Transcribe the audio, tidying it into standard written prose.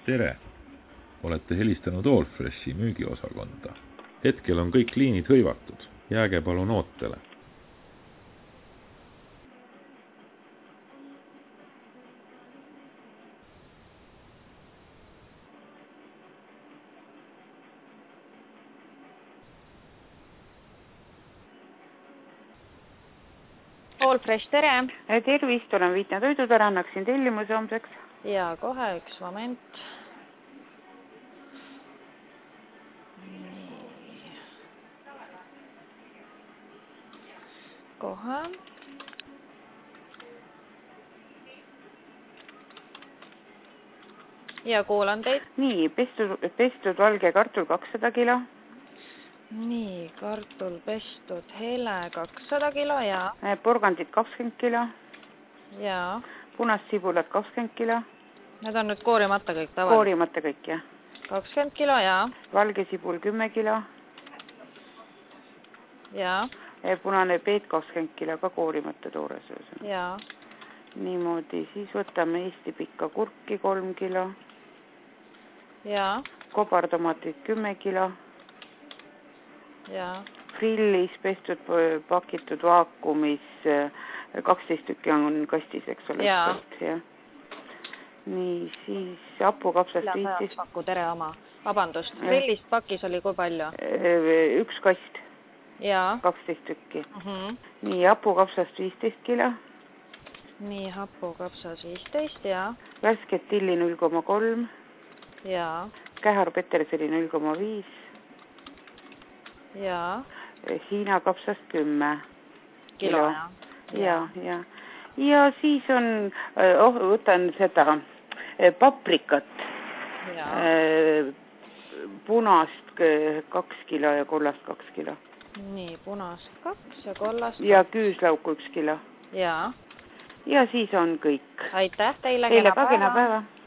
Tere! Olete helistanud Allfreshi müügiosakonda. Hetkel on kõik liinid hõivatud. Jääge palun ootele. Allfresh, tere! Tervist, olen Viitna toidutara, annaksin tellimuse homseks. Ja kohe üks moment. Kohe. Ja kuulan teid. Nii, pestud valge kartul 200 kilo. Nii, kartul pestud hele 200 kilo ja... Porgandid 20 kilo. Ja... Punast sibulat 20 kilo. Need on nüüd koorimata kõik tavaliselt? Koorimata kõik, jah. 20 kilo ja... Valge sibul 10 kilo. Ja... Punane peet 20 kilo, ka koorimata toores. Ja... Niimoodi, siis võtame Eesti pikka kurki 3 kilo. Ja... Kobartomatid 10 kilo. Ja... Frillis pestud pakitud vaakumis 12 tükki on kastis, eks ole. Ja... Nii, siis hapukapsast 15... Paku, tere oma. Vabandust, frillist pakis oli kui palju? Üks kast. Ja... 12 tükki. Nii, hapukapsast 15 kilo. Nii, hapukapsas 15 ja... Värsket tilli 0,3. Ja... Kähar peterseli 0,5. Ja... Hiina kapsast 10 kilo. Ja siis on, võtan seda paprikat. Ja... Punast 2 kilo ja kollast 2 kilo. Nii, punast 2 ja kollast 2. Ja küüslauku 1 kilo. Ja... Ja siis on kõik. Aitäh teile, kena päeva!